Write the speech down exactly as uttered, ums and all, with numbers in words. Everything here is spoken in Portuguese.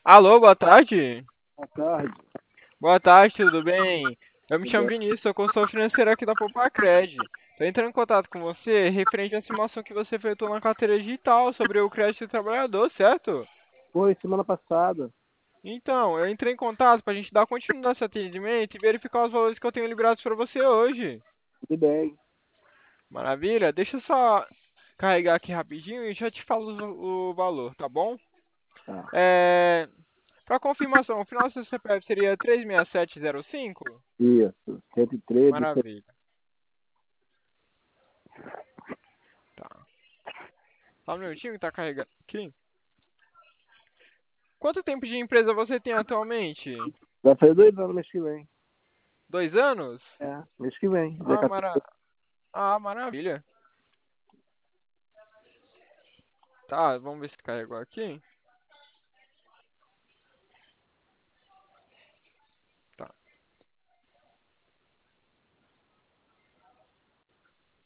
Alô, boa tarde. Boa tarde, Boa tarde, tudo bem? Eu me tudo chamo bem? Vinícius, sou consultor financeiro aqui da Popacred. Estou entrando em contato com você referente à simulação que você efetuou na carteira digital sobre o crédito do trabalhador, certo? Foi semana passada, Então, eu entrei em contato para a gente dar continuidade nesse atendimento e verificar os valores que eu tenho liberados para você hoje. tudo bem. Maravilha? Deixa eu só carregar aqui rapidinho e já te falo o, o valor, tá bom? Tá. É... Para confirmação, o final do seu C P F seria três seis sete zero cinco? Isso, cento e treze, cento- Maravilha. Tá. Só um minutinho que tá carregando aqui. Quanto tempo de empresa você tem atualmente? vai fazer dois anos mês que vem. Dois anos? É, mês que vem, dia Ah, quatorze. mara... ah, maravilha. Tá, vamos ver se carregou aqui.